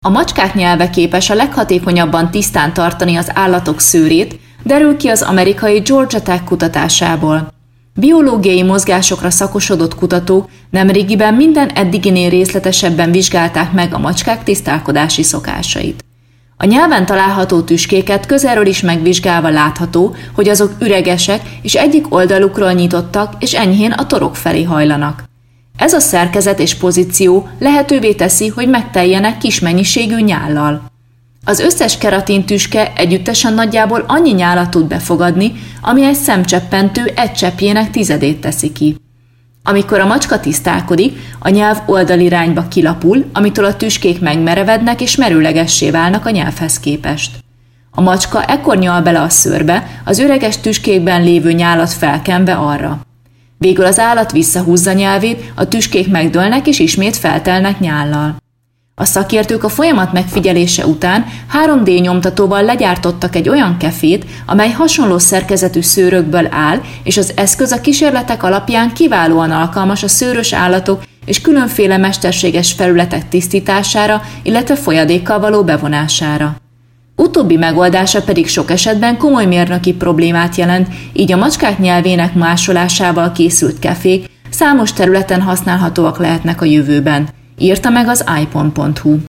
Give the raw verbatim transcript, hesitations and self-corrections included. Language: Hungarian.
A macskák nyelve képes a leghatékonyabban tisztán tartani az állatok szőrét, derül ki az amerikai Georgia Tech kutatásából. Biológiai mozgásokra szakosodott kutatók nemrégiben minden eddiginél részletesebben vizsgálták meg a macskák tisztálkodási szokásait. A nyelven található tüskéket közelről is megvizsgálva látható, hogy azok üregesek és egyik oldalukról nyitottak és enyhén a torok felé hajlanak. Ez a szerkezet és pozíció lehetővé teszi, hogy megteljenek kis mennyiségű nyállal. Az összes keratin tüske együttesen nagyjából annyi nyálat tud befogadni, ami egy szemcseppentő egy cseppjének tizedét teszi ki. Amikor a macska tisztálkodik, a nyelv oldalirányba kilapul, amitől a tüskék megmerevednek és merőlegessé válnak a nyelvhez képest. A macska ekkor nyal bele a szőrbe, az üreges tüskékben lévő nyálat felkenve arra. Végül az állat visszahúzza nyelvét, a tüskék megdőlnek és ismét feltelnek nyállal. A szakértők a folyamat megfigyelése után három dé nyomtatóval legyártottak egy olyan kefét, amely hasonló szerkezetű szőrökből áll, és az eszköz a kísérletek alapján kiválóan alkalmas a szőrös állatok és különféle mesterséges felületek tisztítására, illetve folyadékkal való bevonására. Utóbbi megoldása pedig sok esetben komoly mérnöki problémát jelent, így a macskák nyelvének másolásával készült kefék számos területen használhatóak lehetnek a jövőben, írta meg az i pont pont hu.